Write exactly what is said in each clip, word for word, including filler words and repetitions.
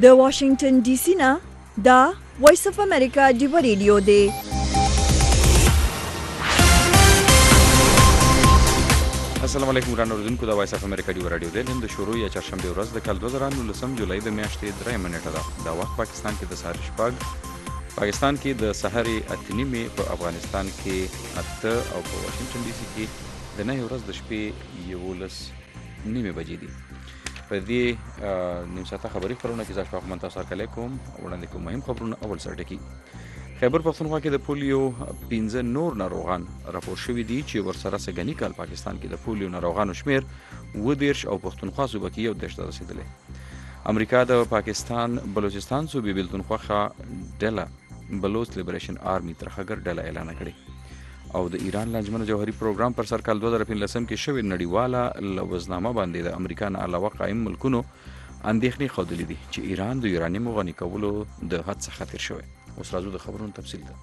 د واشنگټن ډي سي نه دا وایس اف امریکا ډیو ریډیو دی. السلام علیکم ورانو اوریدونکو، د وایس اف امریکا ډیو رادیو دی. نن د شروع یا چهارشنبه ورځ د کال دوه زره نولسم جولای د میاشتې درېیمه نیټه ده. دا وخت پاکستان کې د سهار شپږ، پاکستان کې د سحر اته نیمې، په افغانستان کې اته او په واشنگټن ډي سي کې د نهه ورځ د شپې یولس نیمې بجې دي. په دې نیم ساعته خبري خبرونه کې زه شفاق منتصر کلی کوم. وړاندې کوم مهم خبرونه. اول سر ټکي: خیبر پښتونخوا کې د پولیو پنځه نور ناروغان راپور شوي دي چې ورسره سږني کال پاکستان کې د پولیو ناروغانو شمیر اووه دېرش او پښتونخوا صوبه کې یو دېرش ته رسېدلی. امریکا د پاکستان بلوچستان صوبې بېلتون خوښه ډله بلوچ لیبریشن آرمي ترهګر ډله اعلان کړې. او د ایران لانجمن جوهري پروګرام پر سر کال دوه زره پنځلسم کې شوې نړیواله لوزنامه باندې د امریکا نه علاوه قایم ملکونو اندېښنې ښودلې دي چې ایران د یورانیم غني کولو د حد څخه تېر شوی. اوس راځو د خبرونو تفصیل ته.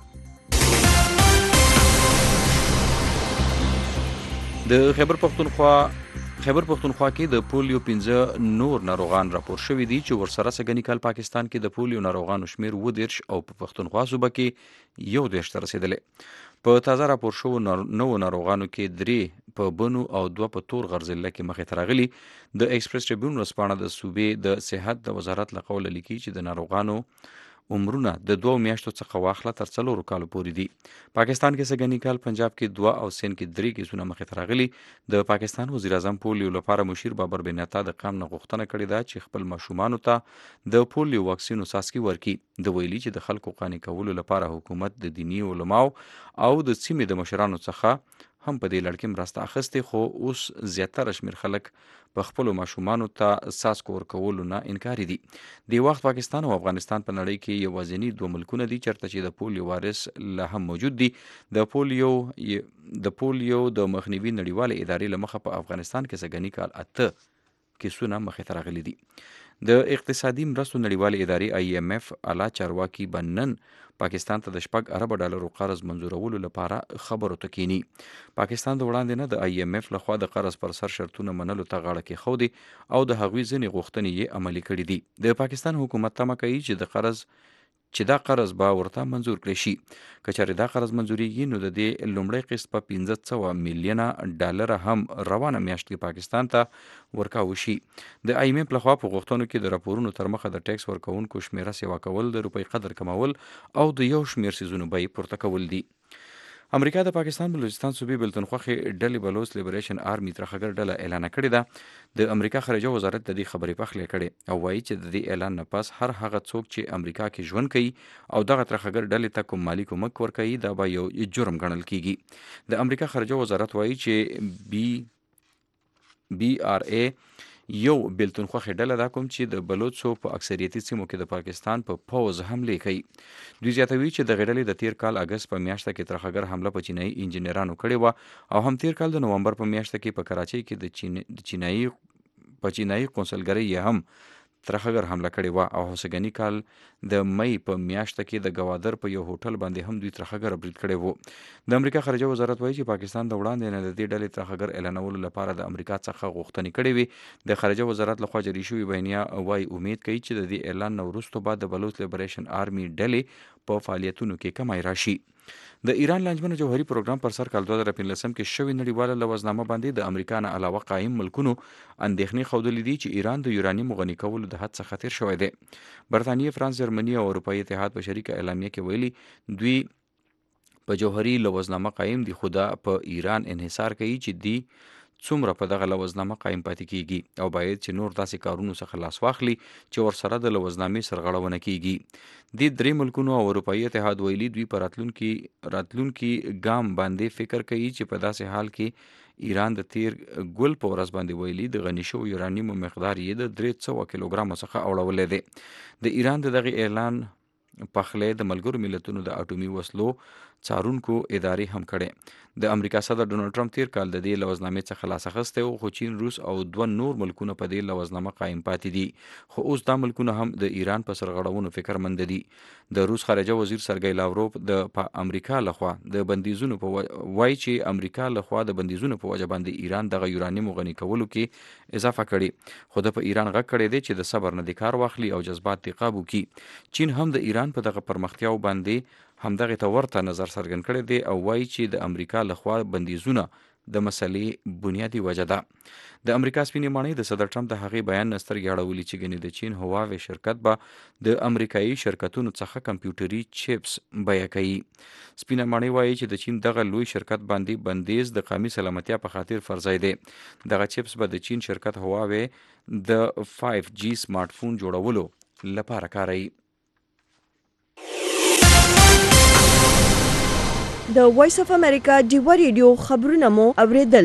د خیبر پښتونخوا خیبر پښتونخوا کې د پولیو پنځه نور ناروغان راپور شوي دي چې ورسره سږني کال پاکستان کې د پولیو ناروغانو شمیر اووه دېرش او په پښتونخوا صوبه کې یو دېرش ته رسېدلی. په تازه راپور شوو نوو ناروغانو کې درې په بنو او دوه په تور غرزله کې مخې ته راغلي. د ایکسپریس ټریبیون ورځپاڼه د صوبې د صحت د وزارت له قوله لیکي چې د ناروغانو عمرونه د دوه میاشتو څخه واخله تر څلورو کالو پورې دي. پاکستان کې سږني کال پنجاب کې دوه او سند کې درې کیسونه مخې ته راغلي. د پاکستان وزیر اعظم پولیو لپاره مشیر بابر بن عطا د قام نه غوښتنه کړې ده چې خپل ماشومانو ته د پولیو واکسینو څاڅکي ورکړي. د ویلي چې د خلکو قانع کولو لپاره حکومت د دیني علماو او د سیمې د مشرانو څخه هم په دې لړ کې مرسته اخیستې، خو اوس زیاتره شمېر خلک په خپلو ماشومانو ته څاڅکو ورکولو نه انکاري دي. د وخت پاکستان او افغانستان په نړۍ کې یوازیني دوه ملکونه دي چېرته چې د پولیو وارث لا هم موجود دي. د پولیو د پولیو د مخنیوي نړیوالې ادارې له مخه په افغانستان کې سږني کال اته کیسونه مخې ته راغلي دي. د اقتصادي مرستو نړیوالې ادارې آی ایم اف اعلی چارواکي به نن پاکستان ته د شپږ اربه ډالرو قرض منظورولو لپاره خبرو ته کینی. پاکستان د وړاندې نه د آی ایم اف لخوا د قرض پر سر شرطونه منلو ته غاړه کېښودې او د هغوی ځینې غوښتنې یې عملي کړي دي. د پاکستان حکومت تمه کوي چې د قرض چې دا قرض به ورته منظور کړی شي. که چېرې دا قرض منظوریږي نو د دې لومړی قسط په پنځه سوه میلیونه ډالره هم روانه میاشت کې پاکستان ته ورکاوه شي. د آی ایم اف لخوا په غوښتنو کې د راپورونو تر مخه د ټیکس ورکوونکو شمیره سیوا کول، د روپۍ قدر کمول او د یو شمیر څیزونو بیې پورته کول دي. امریکا د پاکستان بلوچستان صوبې بېلتون خوښې ډلې بلوچ لیبریشن آرمي ترهګر ډله اعلان کړې ده. د امریکا خارجه وزارت د دې خبرې پخلی کړې او وایي چې د دې اعلان نه پس هر هغه څوک چې امریکا کې ژوند کوي او دغه ترهګر ډلې ته کوم مالي کومک ورکوي دا به یو جرم ګڼل کیږي. د امریکا خارجه وزارت وایي چې بی بی آر ای یو بیلتون خوښې ډله ده کوم چې د بلوچو په اکثریتي سیمو کې د پاکستان په پوځ حملې کوي. دوی زیاتوي چې دغې ډلې د تیر کال اګست په میاشته کې ترهګر حمله په چینایي انجینرانو کړې وه او هم تیر کال د نومبر په میاشته کې په کراچۍ کې د چینایي په چینایي قونسلګرۍ یې هم ترهګر حمله کړې وه او سږني کال د مئی په میاشته کې د ګوادر په یو هوټل باندې هم دوی ترهګر برید کړی و. د امریکا خارجه وزارت وایي چې پاکستان د وړاندې نه د دې ډلې ترهګر اعلانولو لپاره د امریکا څخه غوښتنې کړې وي. د خارجه وزارت لخوا جاري شوې بیانیه وایي امید کوي چې د دې اعلان نه وروسته به د بلوچ لیبریشن آرمي ډلې په فعالیتونو کې کمی راشي. د ایران لانجمن جوهري پروګرام پر سر کال دوه زره پنځلسم کې شوې نړیواله لوزنامه باندې د امریکا نه علاوه قایم ملکونو اندېښنې ښودلې دي چې ایران د یورانیم غني کولو د حد څخه تېر شوی دی. برطانیې، فرانس، جرمني او اروپایي اتحاد په شریکه اعلامیه کې ویلي دوی په جوهري لوزنامه قایم دي، خو دا په ایران انحصار کوي چې دی څومره په دغه لوزنامه قایم پاتې کیږي او باید چې نور داسې کارونو څخه لاس واخلي چې ورسره د لوزنامې سرغړونه کیږي. دې درې ملکونو او اروپایي اتحاد ویلي دوی په راتلونکي راتلونکي ګام باندې فکر کوي چې په داسې حال کې ایران د تیر ګل په ورځ باندې ویلي د غني شوو یورانیمو مقدار یې د درې سوه کیلوګرامو څخه اړولی دی. د ایران د دغه اعلان پخلی د ملګرو ملتونو د اټومي وسلو څارونکو ادارې هم کړې. د امریکا صدر ډونالډ ټرمپ تیر کال د دې لوزنامې څخه لاس اخیستی و، خو چین، روس او دوه نور ملکونه په دې لوزنامه قایم پاتې دي. خو اوس دا ملکونه هم د ایران په سرغړونو فکرمند دي. د روس خارجه وزیر سرګی لاوروف د امریکا لخوا د بندیزونو په وایي چې امریکا لخوا د بندیزونو په وجه باندې ایران دغه یورانیم غني کولو کې اضافه کړي. خو د په ایران غږ کړی دی چې د صبر نه د کار واخلي او جذبات دې قابو کړي. چین هم د ایران په دغه پرمختیاو باندې همدغه ته ورته نظر څرګند کړی دی او وایي چې د امریکا لخوا بندیزونه د مسلې بنیادی وجه ده. د امریکا سپینې ماڼۍ د صدر ټرمپ د هغې بیان نه سترګې اړولي چې ګنې د چین هواوی شرکت به د امریکایي شرکتونو څخه کمپیوټري چیپس بیه کوي. سپینه ماڼۍ وایي چې د چین دغه لوی شرکت باندې بندیز د قومي سلامتیا په خاطر فرضی دی. دغه چیپس به د چین شرکت هواوی د فایو جی سمارټ فون جوړولو لپاره کاروي. د وایس اف امریکا ډیوه ریډیو خبرونه مو اوریدل.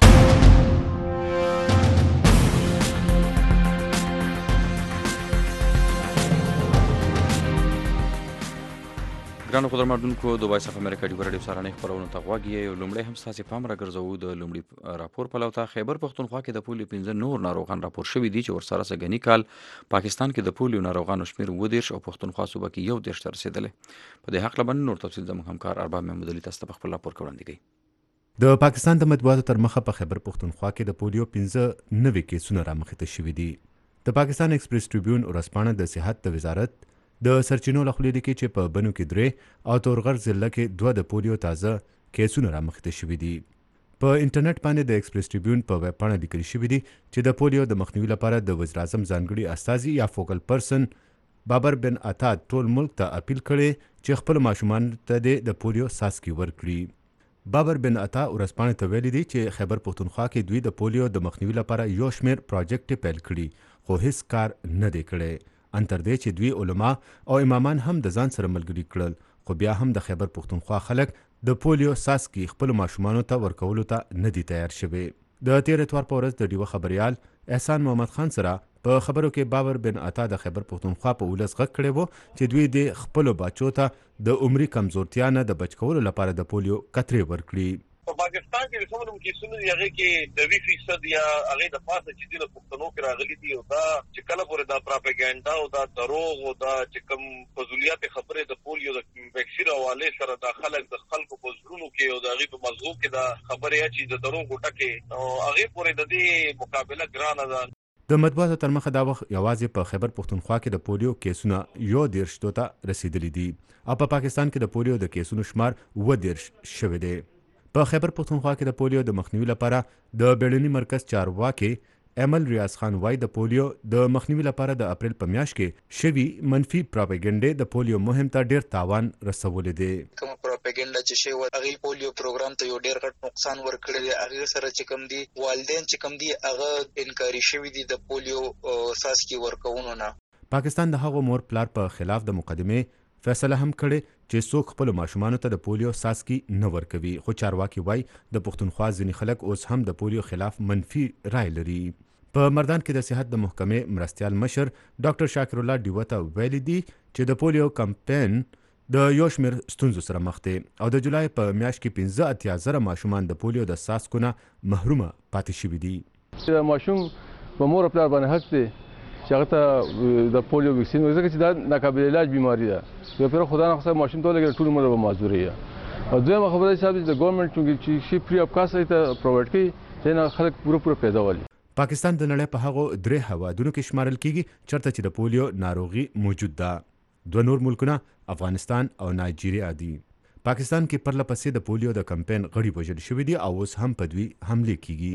ګرانو خبرمندونکو، د وایس اف امریکا ډیوه ریډیو سهارنۍ خپرونو ته غوږ یې. لومړی هم ستاسې پام راګرځوو د لومړي راپور په لوته. خیبر پښتونخوا کې د پولیو پنځه نور ناروغان راپور شوي دي چې ورسره سږني کال پاکستان کې د پولیو ناروغانو شمېر اووه دېرش او پښتونخوا صوبه کې یو دېرش ته رسېدلی. په دې هکله باندې نور تفصیل زموږ همکار ارباب محمود علي تاسو ته په خپل راپور کې وړاندې کوي. د پاکستان د مطبوعاتو تر مخه په خیبر پښتونخوا کې د پولیو پنځه نوي کیسونه رامخې ته شوي دي. د پاکستان ایکسپریس ټریبیون ورځپاڼه د صحت د وزارت د سرچینو له خولې لیکي چې په بنو کې درې او تورغر ضلع کې دوه د پولیو تازه کیسونه رامخې ته شوي دي. په انټرنیټ باندې د ایکسپریس ټریبیون په ویب پاڼه لیکل شوي دي چې د پولیو د مخنیوي لپاره د وزیر اعظم ځانګړي استازي یا فوکل پرسن بابر بن عطا ټول ملک ته اپیل کړي چې خپل ماشومان ته د پولیو څاڅکي ورکړي. بابر بن عطا ورځپاڼې ته ویلي دي چې خیبر پښتونخوا کې دوی د پولیو د مخنیوي لپاره یو شمېر پروجیکټ پیل کړي، خو هیڅ کار نه دی کړی. انتر دی چې دوی علما او امامان هم د ځان سره ملګري کړل، خو بیا هم د خیبر پښتونخوا خلک د پولیو څاڅکي خپل ماشومانو ته ورکولو ته نه دي تیار شوي. د تیر اتوار په ورځ د ډیوه خبریال احسان محمد خان سره په خبرو کې بابر بن عطا د خیبر پښتونخوا په ولس غږ کړی و چې دوی د خپلو بچو ته د عمري کمزورتیا نه د بچ کولو لپاره د پولیو قطرې ورکړي. په پاکستان کې څومره کیسونه دي هغه کې د وی فیصد یا هغه د پاسه چې د پښتنو کې راغلي دي او دا چې کله پورې دا پروپاګاندا او دا دروغ او دا چې کوم فضولیات خبره د پولیو د ویکسین حواله سره د خلک د خلکو په زړونو کې او د هغه په مغزو کې دا خبره چې د دروغ ټکه او هغه پورې د دې مقابله ګرانه ده. د مطبوعاتو تر مخه دا وخت یوازې په خیبر پښتونخوا کې د پولیو کیسونه یو دېرش ته رسیدلي دي او په پاکستان کې د پولیو د کیسونو شمار اووه دېرش شوی دی. په خیبر پښتونخوا کې د پولیو د مخنیوي لپاره د بیړني مرکز چارواکي ایمل ریاض خان وای د پولیو د مخنیوي لپاره د اپریل په میاشت کې شوي منفي پروپاګاندا د پولیو مهم ته ډیر تاوان رسولی دی. کوم پروپاګاندا چې شی و هغه پولیو پروګرام ته یو ډیر غټ نقصان ورکړی دی. هغه سره چې کوم دي والدین چې کوم دي هغه انکاري شوی دي د پولیو څاڅکي ورکوونو نه. پاکستان د هغو مور پلار په خلاف د مقدمه فیصله هم کړې چې څوک خپل ماشومانو ته د پولیو څاڅکي نه ورکوي، خو چارواکي وای د پښتونخوا ځینې خلک اوس هم د پولیو خلاف منفي رای لري. په مردان کې د صحت د محکمې مرستیال مشر ډاکټر شاکر الله ډیوه ته ویلي دي چې د پولیو کمپاین د یو شمېر ستونزو سره مخ دی او د جولای په میاشت کې پنځه اتیا زره ماشومان د پولیو د څاڅکو نه محرومه پاتې شوي دي. ماشوم په مور پلار باندې حق دی چې هغه ته د پولیو ویکسین ځکه چې دا ناقابل علاج بیماری ده. یو پیر خدا نه خصه ماشوم ته لګي ټول عمر به معذوري او دویمه خبره چې د ګورنمنت چې شي فری اف کاسټ ته پرووایډ کوي چې نه خلک پوره پوره پیدا ولي. پاکستان د نړۍ په هغو درې هوادونو کې شمارل کیږي چرته چې د پولیو ناروغي موجود ده. دوه نور ملکونه افغانستان او نایجیریا دي. پاکستان کې پرله پسې د پولیو د کمپاین غړي وژل شوي دي او اوس هم په دوی حملې کیږي.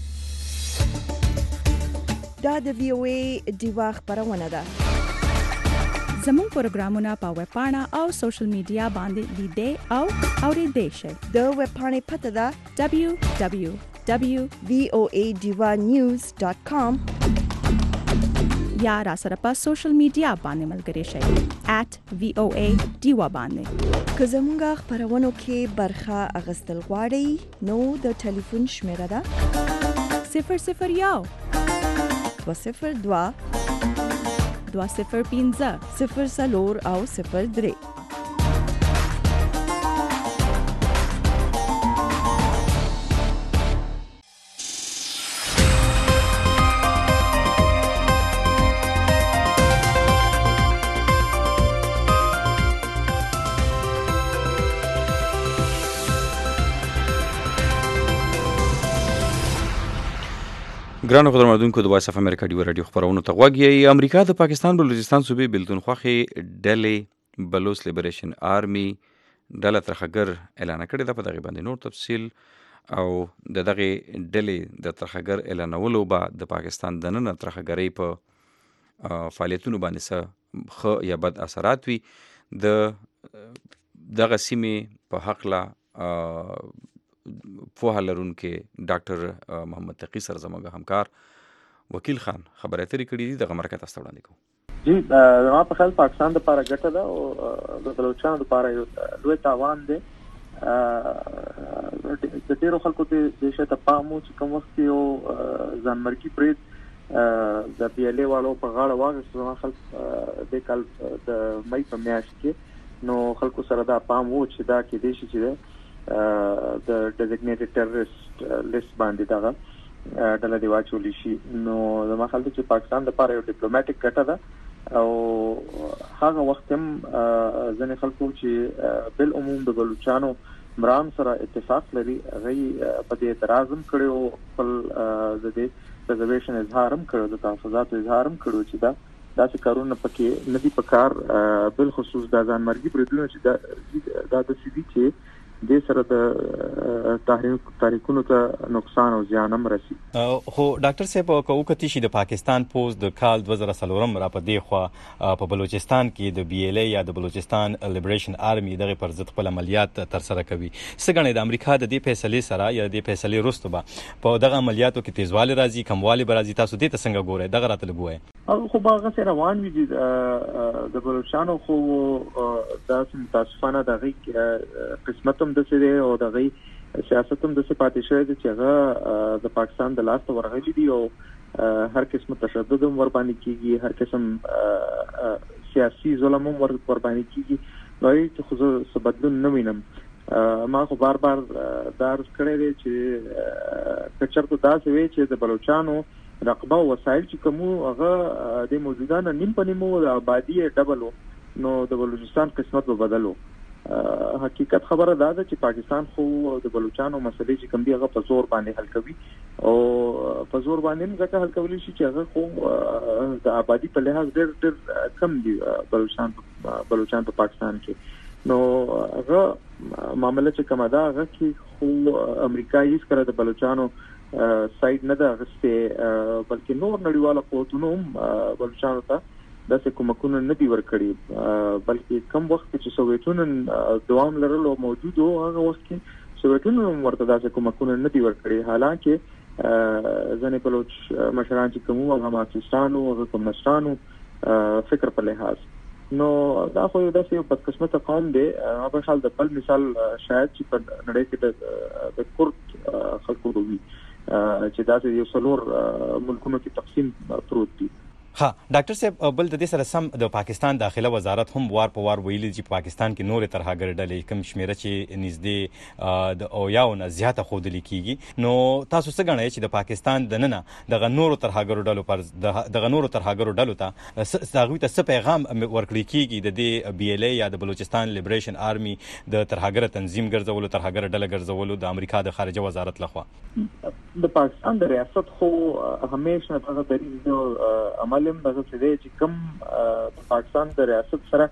دا د وی او ای ډیوه خبرونه ده. زموږ پروګرامونه په ویب پاڼه او سوشل میډیا باندې لیدئ او اورېدئ شئ. د ویب پاڼې پته ده دبلیو دبلیو دبلیو وی او ای ډیوه نیوز ډاټ کام یا را سره په سوشل میډیا باندې ملګري شئ ایٹ وی او ای ډیوه باندې. که زموږ خبرونو کې برخه اخیستل غواړئ نو د ټلیفون شمیره ده صفر صفر یو دوه صفر دوه دوه صفر پنځه صفر څلور او صفر درې. ګرانو قدرمنونکو د وایس اف امریکا ډیو رادیو خبرونو ته غوږ یې. امریکا د پاکستان بلوچستان صوبې بلتون خوښې ډلې بلوچ لیبریشن آرمي ډله ترخګر اعلان کړې ده. په دغه باندې نور تفصیل او د دغه ډلې د ترخګر اعلانولو به د پاکستان د نن ترخګرۍ په فعالیتونو باندې څه ښه یا بد اثرات وي. د دغه سیمې په هکله پوهه لرونکي ډاکټر محمد تقي سره زموږ همکار وکیل خان خبرې اترې کړې دي. دغه مرکه تاسو ته وړاندې کوو. جی زما په خیال پاکستان دپاره ګټه ده او د بلوچستان دپاره یو لوی تاوان دی. د ډېرو خلکو ته دې شی ته پام و چې کوم وخت کې یو ځانمرګي برید د بي ال اې والو په غاړه واخیست. زما خلک دې کال د مۍ په میاشت کې نو خلکو سره دا پام و چې دا کېدای شي چې د ډیزګنیټډ ټیرریسټ لیست باندې دغه ډله دې واچولی شي. نو زما خیال دی چې پاکستان دپاره یو ډیپلوماټیک ګټه ده او هغه وخت هم ځینې خلکو چې بالعموم د بلوچانو مرام سره اتفاق لري هغوی په دې اعتراض هم کړی او خپل د دې ریزرویشن اظهار هم کړی، د تحفظاتو اظهار هم کړی چې دا داسې کارونه پکې نه دي په کار. بالخصوص دا ځانمرګي بریدونه چې دا دا داسې دي چې دې سره د تاریخونو ته نقصان او زیان هم رسي. خو ډاکټر صاحب که وکتي شي د پاکستان پوز د کال دوه زره څلورم را په دې خوا په بلوچستان کې د بي ال اې یا د بلوچستان لیبریشن آرمي دغه پر ضد خپل عملیات ترسره کوي. څه ګڼئ د امریکا د دې فیصلې سره یا د فیصلې وروسته به په دغه عملیاتو کې تیزوالی راځي کموالی به راځي؟ تاسو دې ته څنګه ګورئ؟ دغه راته لږ ووایئ. خو به هغسې روان وي چې د بلوچستانو خو داسې متاسفانه د هغوی قسمت هم داسې دی او د هغوی سیاست هم داسې پاتې شوی دی چې هغه د پاکستان د لاسته ورغلي دي او هر قسم تشدد هم ورباندې کېږي، هر قسم سیاسي ظلم هم ورباندې کېږي. نو هغې کې خو زه څه بدلون نه وینم. ما خو بار بار دا عرض کړی دی چې که چېرته داسې وی چې د بلوچانو رقبه او وسایل چې کوم هغه د موجودانه نیم په نیمو د آبادي ډبل نو د بلوچستان قسمت به بدل و. حقیقت خبره دا ده چې پاکستان خو د بلوچانو مسلې چې کوم دي هغه په زور باندې حل کوي او په زور باندې هم ځکه حل کولی شي چې هغه خو د آبادي په لحاظ ډېر ډېر کم دي بلوچستان بلوچان په پاکستان کې. نو هغه معامله چې کومه ده هغه کې خو امریکا هېڅکله د بلوچانو سایډ نه ده اخیستې بلکې نور نړیواله قوتونو هم بلوچانو ته داسې کومکونه نه دي ورکړي، بلکې کم وخت کې چې سوویتونو دوام لرلو موجود و هغه وخت کې سوویتونو هم ورته داسې کومکونه نه دي ورکړي. حالانکه ځینې بلوچ مشران چې کوم هغه مارکسیستانو هغه کمونیسټانو فکر په لحاظ. نو دا خو یو داسې یو بدقسمته قوم دی. ما په خیال د بل مثال شاید چې په نړۍ کې د کورد خلکو وي چې داسې یو څلور ملکونو کې تقسیم پروت دي. ها ډاکټر صاحب بل د دې سره سم د پاکستان داخله وزارت هم وار په وار ویلي چې پاکستان کې نورې ترهګر ډلې کوم شمیره چې نږدې د اویاو نه زیاته ښودلې کېږي. نو تاسو څه ګڼئ چې د پاکستان دننه دغه نورو ترهګرو ډلو پر دغه نورو ترهګرو ډلو ته هغوی ته څه پیغام ورکړی کېږي د دې بي ال اې یا د بلوچستان لیبریشن آرمي د ترهګره تنظیم ګرځولو ترهګره ډله ګرځولو د امریکا د خارجه وزارت لخوا؟ د پاکستان د ریاست خو همیشه دغه دریځ عمل هم دغه څه دی چې کوم د پاکستان د ریاست سره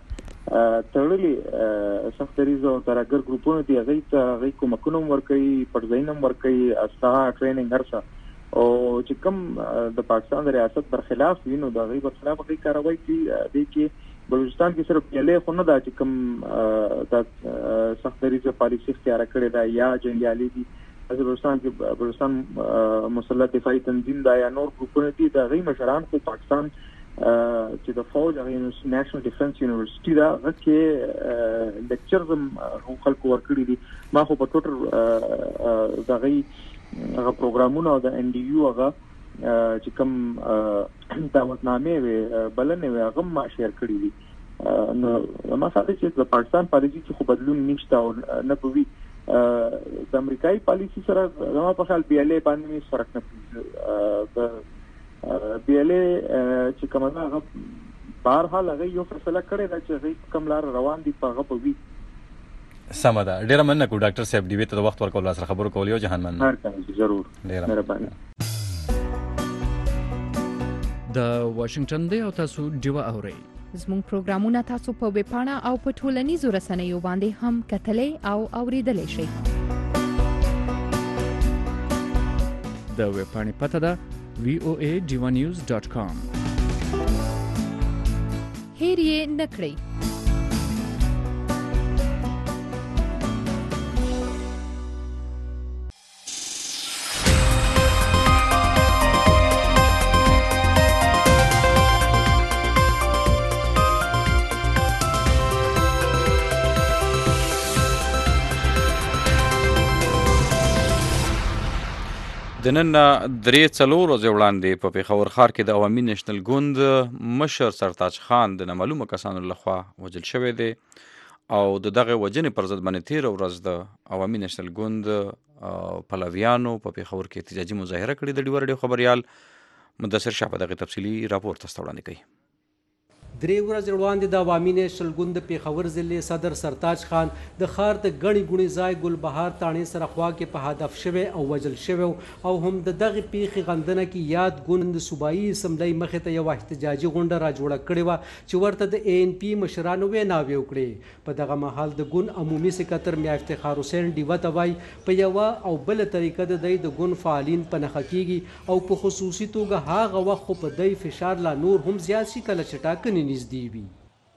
تړلي سخت دریځ او ترهګر ګروپونه دي هغوی ته هغوی کومکونه هم ورکوي، پټځایونه هم ورکوي، اسلحه ټریننګ هر څه. او چې کوم د پاکستان د ریاست برخلاف وي نو د هغوی برخلاف هغوی کاروي کوي. دې کې بلوچستان کې صرف پی ال اې خو نه ده چې کوم د سخت دریځه پالیسي اختیاره کړې ده یا جنګیالي دي. بلوچستان کې بلوچستان مسلح دفاعي تنظیم دا یا نور ګروپونه دي د هغوی مشران خو پاکستان چې د فوج هغه نېشنل ډیفنس یونیورسيټي دا هغه کې لیکچرز هم خلکو ورکړي دي. ما خو په ټوټر د هغوی هغه پروګرامونه او د ان ډي یو هغه چې کوم دعوتنامې وې بلنې وې هغه ما شیر کړي دي. نو ما خیال چې د پاکستان پالیسي کې خو بدلون نشته او نه به وي. د امریکایي پالیسي سره زما په خیال بي ال اې باندې هېڅ فرق نه پرېږدي. بي ال اې چې کومه ده هغه بهرحال هغوی یو فیصله کړې ده چې هغوی کوم لار روان دي په هغه به وي. سمه ده. ډېره مننه کوو ډاکټر صاحب ډیوې ته د وخت ورکولو سره خبرو کول. یو جهان مننه. هر کله ضرور. ډېره مهرباني. د واشنگټن دی او تاسو ډیوه اورئ. زموږ پروګرامونه تاسو په ویب پاڼه او په ټولنیزو رسنیو باندې هم کتلای او اوریدلای شئ. د ویب پاڼې پته ده وی او ای ډیوا نیوز ډاٹ کام. هیر یې نه کړئ. د نن درې څلور ورځې وړاندې په پېښور ښار کې د عوامي نیشنل ګوند مشر سرتاج خان د نامعلومه کسانو لخوا وژل شوی دی او د دغه وژنې پر ضد باندې تېره ورځ د عوامي نیشنل ګوند پلویانو په پېښور کې احتجاجي مظاهره کړې. د ډیوه راډیو خبریال مدثر شاه په دغه تفصیلي راپور تاسو ته وړاندې کوي. درې ورځې وړاندې د عوامي نیشنل ګوند د پېښور ضلع صدر سرتاج خان د ښار د ګڼې ګوڼې ځای ګلبهار تاڼې سره خوا کې په هدف شوی او وژل شوی او هم د دغې پیښې غندنه کې یاد ګوند د صوبایي اسمبلۍ مخې ته یوه احتجاجي غونډه راجوړه کړې وه چې ورته د اے ان پي مشرانو ویناوې وکړې. په دغه مهال د ګوند عمومي سکتر میا افتخار حسین ډیوه ته وایي په یوه او بله طریقه د دی د ګوند فعالین په نښه کیږي او په خصوصي توګه هغه وخت خو په دی فشار لا نور هم زیات شي کله چې ټاکنې نږدې وي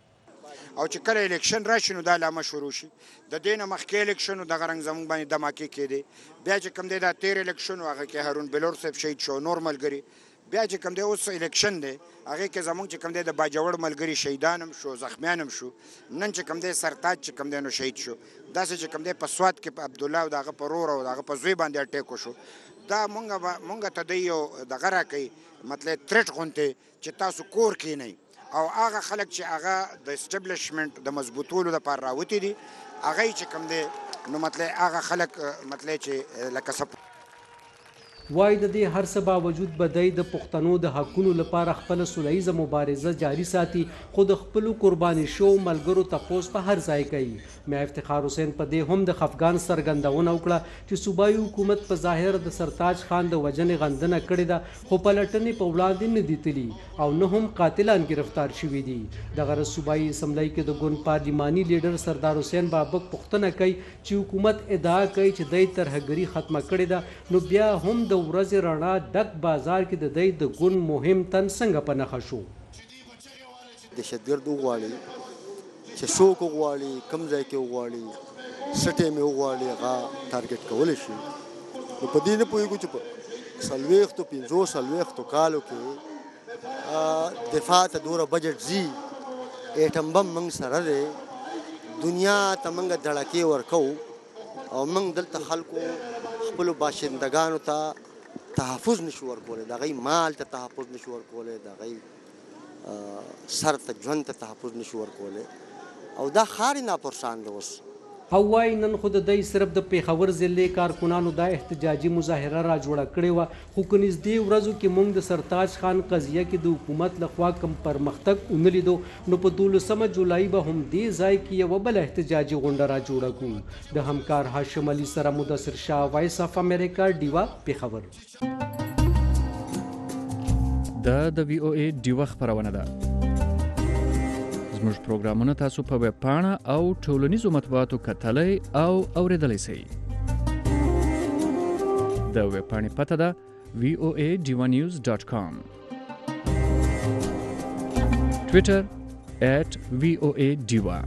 او چې کله الیکشن راشي نو دا لامه شروع شي. د دې نه مخکې الیکشن دغه رنګ زموږ باندې دماکې کېدې. بیا چې کوم دی دا تیر الیکشن هغه کې هارون بلور صاحب شهید شو نور ملګري. بیا چې کوم دی اوس الیکشن دی هغې کې زموږ چې کوم دی د باجوړ ملګري شهیدان هم شو زخمیان هم شو. نن چې کوم دی سرتاج چې کوم دی نو شهید شو. داسې چې کوم دی په سوات کې په عبدالله او د هغه په رور او د هغه په زوی باندې اټیک وشو. دا مونږ مونږ ته دی یو دغه راکوي مطلب تریټ غوندې چې تاسو کور کښېنئ او هغه خلک چې هغه د اسټبلیشمنټ د مضبوطولو لپاره راوتي دي هغه چې کوم دی نو مطلب هغه خلک مطلب چې لکه سپ وای د دې هر څه باوجود به دی د پښتنو د حقونو لپاره خپله سوله مبارزه جاري ساتي خو د خپلو قرباني شو ملګرو تپوس په هر ځای کوي. میا افتخار حسین په دې هم د خفګان څرګندونه وکړه چې صوبایي حکومت په ظاهر د سرتاج خان د وژنې غندنه کړې ده خو پلټنې په وړاندې نه دي تللي او نه هم قاتلان گرفتار شوي دي. دغه ورځ صوبایي اسمبلۍ کې د ګوند پارلماني لیډر سردار حسین بابک پوښتنه کوي چې حکومت ادعا کوي چې دی ترهګري ختمه کړې ده نو بیا هم د ورځې رڼا ډک بازار کې د دی د ګوند مهم تن څنګه په نښه شو. دهشتګرد وغواړي چې څوک وغواړي کوم ځای کې وغواړي څه ټیم یې وغواړي هغه ټارګېټ کولی شي. نو په دې نه پوهېږو چې په څلوېښتو پنځو څلوېښتو کالو کې دفاع ته دومره بجټ ځي ایټم بم موږ سره دی دنیا ته موږ دړکې ورکوو او موږ دلته خلکو خپلو باشندګانو ته تحفظ نشو ورکولی د هغوی مال ته تحفظ نشو ورکولی د هغوی سر ته ژوند ته تحفظ نشو ورکولی او دا ښار یې ناپرسان دی اوس. او وایي نن خو د دی صرف د پېښور ضلع کارکنانو دا احتجاجي مظاهره را جوړه کړې وه خو که نږدې ورځو کې موږ د سرتاج خان قضیه کې د حکومت لخوا کم پرمختګ ونه لیدو نو په دولسمه جولای به هم دې ځای کې یوه بله احتجاجي غونډه را جوړه کړو. د همکار هاشم علي سره مدثر شاه وایس اف امریکا ډیوه پېښور. دا د وی او ای ډیوه خپرونه ده. زموږ پروګرامونه تاسو په ویب پاڼه او ټولنیزو مطبوعاتو کتلی او اوریدلی سئ. د ویب پاڼې پته ده وی او ای ډیوا نیوز ډاٹ کام. ټویټر ایټ وی او ای ډیوا.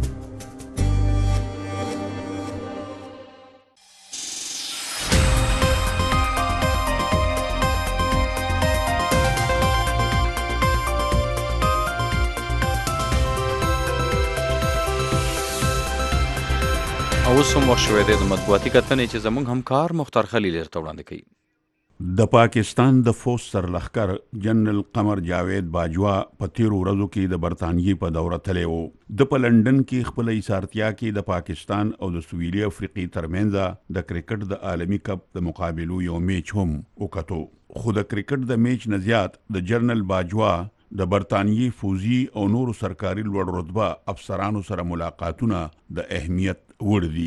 اوس هم وخت شوی دی د مطبوعاتي کتنې چې زموږ همکار مختار خلیل درته وړاندې کوي. د پاکستان د فوج سرلښکر جنرال قمر جاوید باجوا په تیرو ورځو کې د برطانیې په دوره تللی و. د په لندن کې خپله ایثارتیا کې د پاکستان او د سویلي افریقې ترمنځ د کرکټ د عالمي کپ د مقابلو یو میچ هم وکتو. خو د کرکټ د میچ نه زیات د جنرال باجوا د برطانیې فوزي او نورو سرکاري لوړ رتبه افسرانو سره ملاقاتونه د اهمیت وړ دي.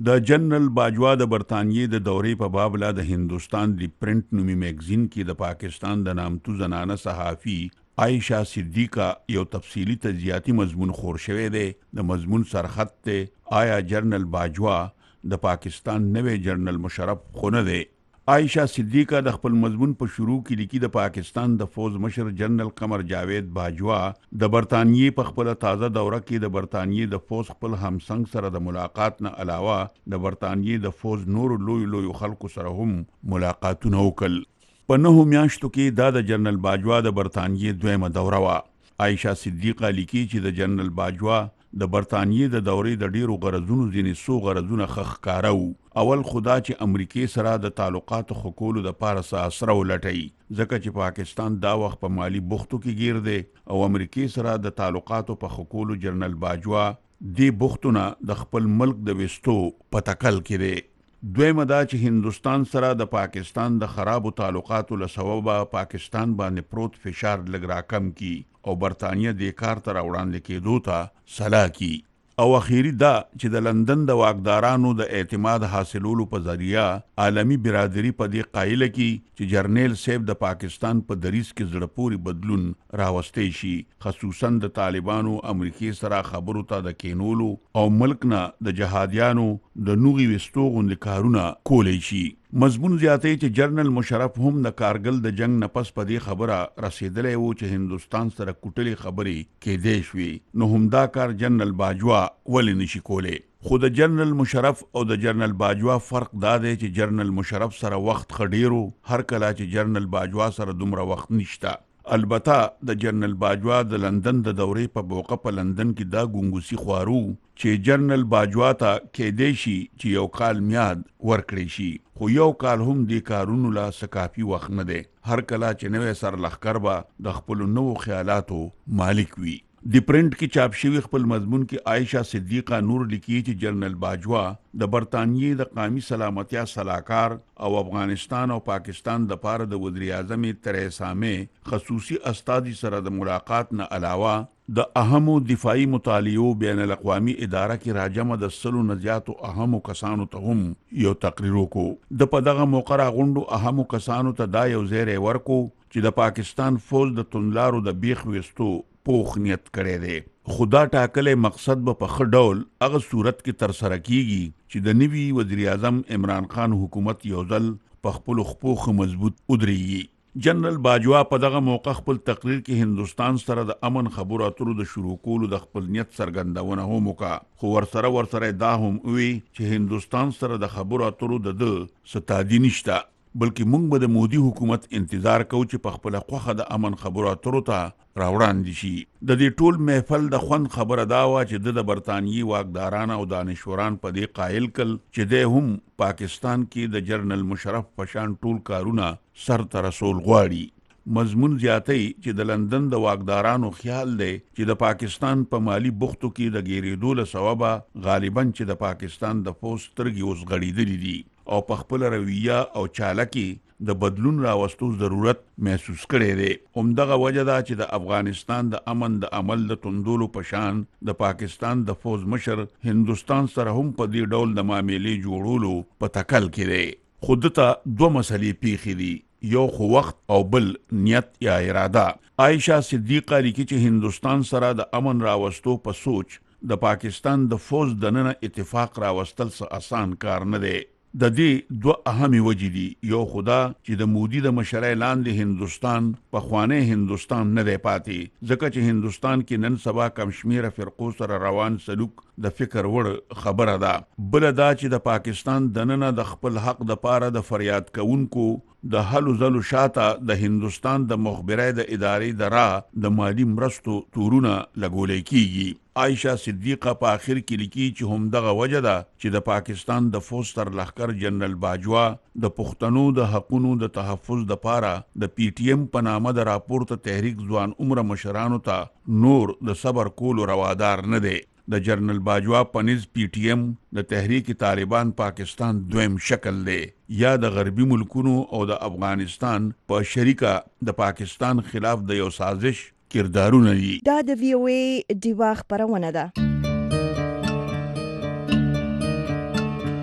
د جنرال باجوا د برطانیې د دورې په باب لا د هندوستان دی پرنٹ نومي میگزین کې د پاکستان د نامتو زنانه صحافي عائشہ صدیقہ یو تفصیلی تجزیاتی مضمون خور شوی دی. د مضمون سرخط ته آیا جنرال باجوا د پاکستان نوې جنرال مشرف خو نه دی. عائشہ صدیقہ د خپل مضمون په شروع کې لیکي د پاکستان د فوج مشر جنرال قمر جاوید باجوا د برطانیې په خپل تازه دوره کې د برطانیې د فوج خپل همسنګ سره د ملاقات نه علاوه د برطانیې د فوج نور لوی لوی خلکو سره هم ملاقاتونه وکړل. په نهو میاشتو کې دا د جنرال باجوا د برطانیې دویمه دوره وه. عائشہ صدیقہ لیکي چې د جنرال باجوا د برطانیې د دورې د ډیرو غرضونو ځینې څو غرضونه ښه ښکاره وو. اول خدا چې امریکې سره د تعلقاتو ښه کولو دپاره څه اسره ولټوي، ځکه چې پاکستان دا وخت په مالي بوختو کې ګیر دی او امریکې سره د تعلقاتو په ښه کولو جنرال باجوا دې بوختونه د خپل ملک د ویستو په تکل کې دی. دویمه دا چې هندوستان سره د پاکستان د خرابو تعلقاتو له سببه پاکستان باندې پروت فشار لږ راکم کی او برطانیه دې کار ته راوړاندې کېدو ته سلا کی. او اخیری دا چې د لندن د واکدارانو د اعتماد حاصلولو په ذریعہ عالمی برادری په دې قایله کی چې جرنیل سیب د پاکستان په دریس کې زړه پوري بدلون راوستي شي، خصوصا د طالبانو امریکای سره خبرو ته د کینولو او ملک نه د جهادیانو د نوغي وستو غوندې کارونه کولی شي. مضمون زیاتې چې جنرال مشرف هم د کارګل د جنگ نه پس په دې خبره رسیدلی وو چې هندوستان سره کوټلې خبرې کېدی شوې، نو همدا کار جنرال باجوا ولې نشي کولی. خو د جنرال مشرف او د جنرال باجوا فرق دا دی چې جنرال مشرف سره وخت ښه ډېر و، هر کله چې جنرال باجوا سره دومره وخت نشته. البته د جنرال باجوا د لندن د دورې په موقع په لندن کې دا ګونګوسي خوارو چې جنرال باجوا ته کېدی شي چې یو کال میاد ورکړی شي، خو یو کال هم دې کارونو لا څه کافي وخت نه دی. هر کله چې نوی سرلښکر به د خپلو نوو خیالاتو مالک وي. د پرنٹ کې چاپ شوی خپل مضمون کې عائشہ صدیقہ نور لیکي چې جنرال باجوا د برطانیې د قومي سلامتیا صلاحکار او افغانستان او پاکستان د پاره د وزیر اعظم تریسا مې خصوصي استاذي سره د ملاقات نه علاوه د اهمو دفاعي مطالعو بین الاقوامي اداره کې راجمه د سلو نزياتو اهمو کسانو ته هم یو تقریر وکړو. د په دغه موقع راغونډو اهمو کسانو ته دا یو زیری ورکو چې د پاکستان فوج د توندلارو د بیخ وستو پوخ نیت کړی دی، خدا ټاکلې مقصد به په ښه ډول هغه صورت کې ترسره کیږي چې د نوي وزیر اعظم عمران خان حکومت یو ځل په خپلو خپو ښه مضبوط ودرېږي. جنرال باجوا په دغه موقع خپل تقریر کې هندوستان سره د امن خبرو اترو د شروع کولو د خپل نیت څرګندونه هم وکړه، خو ورسره ورسره دا هم وی چې هندوستان سره د خبرو اترو د ده څه تعدي نشته، بلکې موږ به د مودي حکومت انتظار کوو چې په خپله خوښه د امن خبرو اترو ته راوړاندې شي. د دې ټول محفل د خوند خبره دا وه چې د د برطانیې واکداران او دانشوران په دې قایل کړل چې دی هم پاکستان کې د جنرال مشرف په شان ټول کارونه سر ته رسول غواړي. مضمون زیاتی چې د لندن د واکدارانو خیال دی چې د پاکستان په مالی بوختو کې د ګیرېدو له سببه غالبا چې د پاکستان د فوج سترګې اوس غړېدلې دي او په خپل رویه او چاله کې د بدلون راوستو ضرورت محسوس کړی دی. همدغه وجه ده چې د افغانستان د امن د عمل د توندولو په شان د پاکستان د فوج مشر هندوستان سره هم په دې ډول د معاملې جوړولو په تکل کې دی. خو دته دوه مسلې پیښې دي، یو خو وخت او بل نیت یا اراده. عائشہ صدیقہ لیکي چې هندوستان سره د امن راوستو په سوچ د پاکستان د فوج دننه اتفاق راوستل څه آسان کار نه دی. د دې دوه اهمې وجې دي، یو خدا چې د مودي د مشرۍ لاندې هندوستان پخوانی هندوستان نه دی پاتې، ځکه چې هندوستان کې نن سبا کم شمېره فرقو سره روان سلوک د فکر وړ خبره ده. بله دا چې د پاکستان دننه د خپل حق د پاره د فریاد کوونکو د هلو ځلو شاته د هندوستان د مخبرۍ د ادارې د را د مالی مرستو تورونه لګولی کیږي. عائشہ صدیقہ په آخر کې لیکي چې همدغه وجه ده چې د پاکستان د فوج سرلښکر جنرال باجوا د پښتنو د حقونو د تحفظ د پاره د پی ټی ایم په نامه د راپورته تحریک ځوان عمره مشرانو ته نور د صبر کولو روادار نه دی. د جنرال باجوا پنیز پی ټی ایم د تحریک طالبان پاکستان دویم شکل دی، یا د غربي ملکونو او د افغانستان په شریکه د پاکستان خلاف د یو سازش کردارونه دي. دا د وی او ای ډیوا خبرونه ده.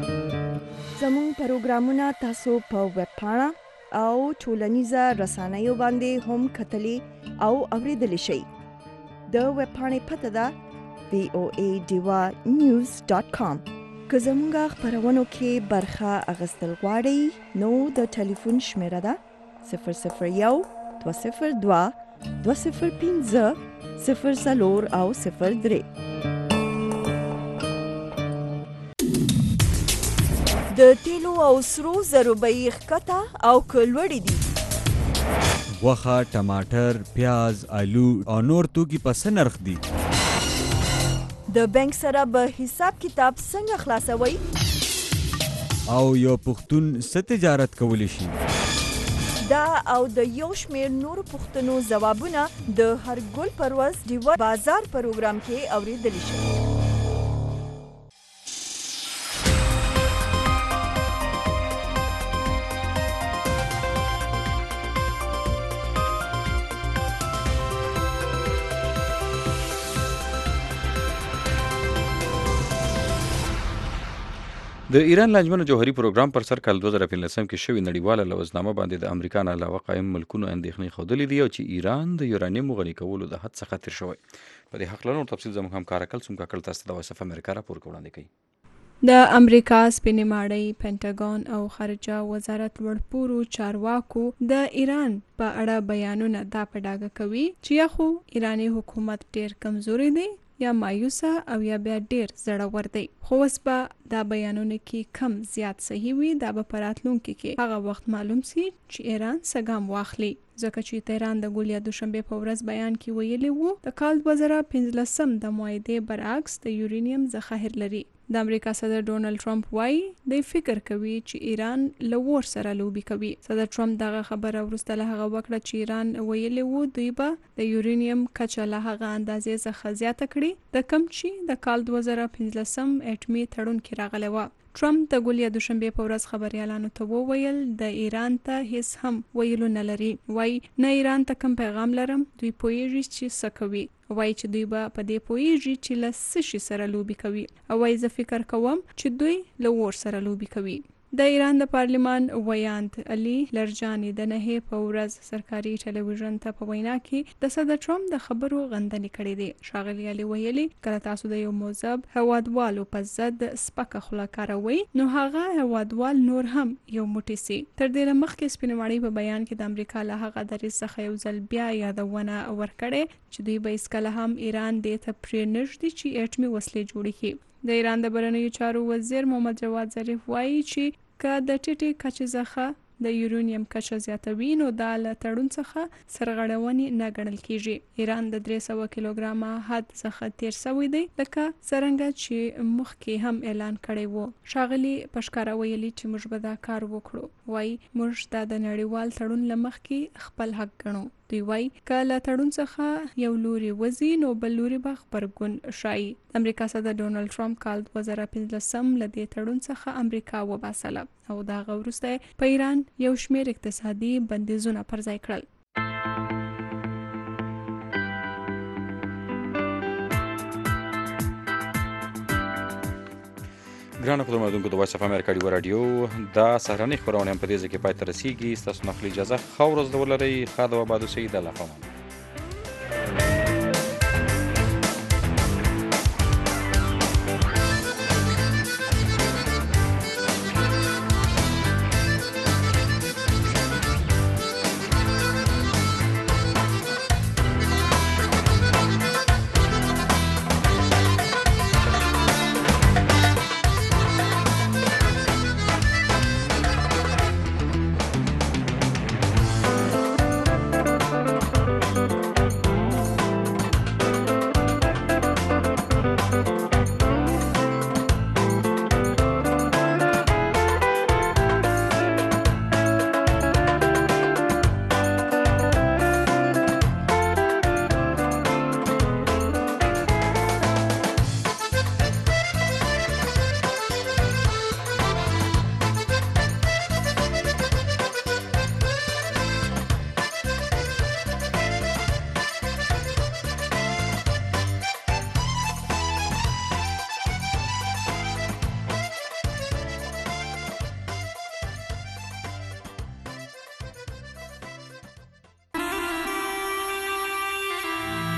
زموږ پروګرامونه تاسو په ویب پاڼه او ټولنیزه رسنیو باندې هم کتلی او اوریدلی شئ. د ویب پاڼې پته ده وی او ای ډیوا نیوز ډاټ کام. که زموږ خپرونو کې برخه اخیستل غواړئ نو د ټلیفون شمیره ده صفر صفر یو دوه صفر دوه دوه صفر پنځه صفر څلور او صفر درې. د تیلو او سرو زرو بیې ښکته او که لوړې دي. غوښه، ټماټر، پیاز، آلو او نور توکي په څه نرخ دي؟ د بانک سره به حساب کتاب څنګه خلاصوي؟ او یو پښتون څه تجارت کولی شي؟ دا او د یو شمېر نورو پوښتنو ځوابونه د هر ګل پر ورځ ډیوه بازار پروګرام کې اوریدلی شي. د ایران لانجمن جوهري پروګرام پر سر کال دوه زره پنځلسم کې شوی نړیواله لوزنامه باندې د امریکا نه علاوه قایم ملکونو اندېښنې ښودلې دي او چې ایران د یورانیم غني کولو د حد څخه تیر شوی. په دې هکله نور تفصیل زموږ همکار کلثوم کاکړ تاسو ته د وایس اف امریکا راپور وړاندې کوي. د امریکا سپینې ماڼۍ، پینټاګون او خارجه وزارت لوړپوړو چارواکو د ایران په اړه بیانونه دا په ډاګه کوي چې یا خو ایرانی حکومت ډیر کمزوري دی یا مایوسه او یا بیا ډیر زړور دی. خو اوس به دا بیانونه کې کم زیات صحیح وي. دا به په راتلونکي کې هغه وخت معلوم سي چې ایران څه ګام واخلي، ځکه چې تهران د ګول یا دوشنبې په ورځ بیان کې ویلي وو د کال دوه زره پنځلسم د معاهدې برعکس د یورانیم ذخایر لري. د امریکا صدر ډونالد ټرمپ وایي دی فکر کوي چې ایران له اور سره لوبي کوي. صدر ټرمپ دغه خبره وروسته له هغه وکړه چې ایران ویلي وو دوی به د یورانیم کچه له هغه اندازې څخه زیاته کړي د کم چې د کال دوه زره پنځلسم اټمي تړون کې راغلی و. ټرمپ د ګول یا دوشنبې په ورځ خبريالانو ته وویل د ایران ته هیڅ هم ویلو نه لري. وایي نه ایران ته کوم پیغام لرم، دوی پوهیږي چې څه کوي. وایي چې دوی به په دې پوهیږي چې له څه شي سره لوبي کوي او وایي زه فکر کوم چې دوی له اور سره لوبي کوي. د ایران د پارلمان ویاند علي لرجاني د نهې په ورځ سرکاري ټلویزیون ته په وینا کې د صدر ټرمپ د خبرو غندنې کړې دي. ښاغلي علي ویلي کله تاسو د یو مذهب هوادوالو په ضد سپکه خوله کاروئ نو هغه هوادوال نور هم یو موټی سي. تر دې مخکې سپینې ماڼۍ په بیان کې د امریکا له هغه دریځ څخه یو ځل بیا یادونه ورکړې چې دوی به هیڅکله هم ایران دې ته پرېنږدي چې اټمي وسلې جوړې کړي. د ایران د بهرنیو چارو وزیر محمد جواد ظریف وایي چې که د ټیټې کچې څخه د یورانیم کچه زیاتوي نو دا له تړون څخه سرغړونې نه ګڼل کیږي. ایران د درې سوه کیلوګرامه حد څخه تیر شوی دی لکه څرنګه چې مخکې هم اعلان کړی وو. ښاغلي پشکاره ویلي چې موږ به دا کار وکړو. وایي موږ دا د نړیوال تړون له مخکې خپل حق ګڼو. دوی وایي که له تړون څخه یو لوري وځي نو بل لوري به غبرګون ښایي. امریکا صدر ډونالد ټرمپ کال دوه زره پنځلسم له دې تړون څخه امریکا وباسله او د هغه وروسته په ایران یو شمېر اقتصادي بندیزونه پر ځای کړل. ګرانو خدمتونکو د وایس اف امریکا ډیو رادیو دا سهارنۍ خپرونه هم په دې ځای کې پای ته رسیږي. ستاسو نه اخلي اجازه ښه ورځ ولرئ. ښه د وباد اوسئ. د الله په امان.